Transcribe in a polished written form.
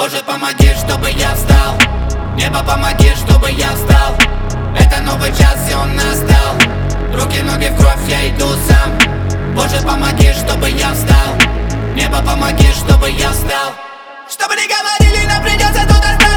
Боже, помоги, чтобы я встал. Небо, помоги, чтобы я встал. Это новый час, и он настал. Руки, ноги в кровь, я иду сам. Боже, помоги, чтобы я встал. Небо, помоги, чтобы я встал. Чтобы не говорили, нам придется тут остаться.